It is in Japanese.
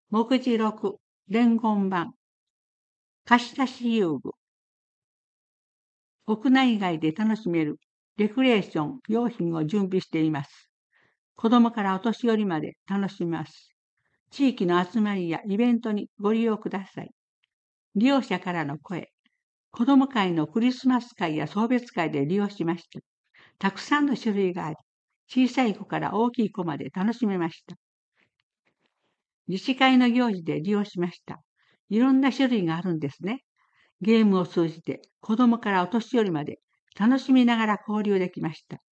目次録、伝言版、貸し出し遊具。屋内外で楽しめるレクレーション用品を準備しています。子供からお年寄りまで楽しめます。地域の集まりやイベントにご利用ください。利用者からの声。子供会のクリスマス会や送別会で利用しました。たくさんの種類があり、小さい子から大きい子まで楽しめました。自治会の行事で利用しました。いろんな種類があるんですね。ゲームを通じて子供からお年寄りまで楽しみながら交流できました。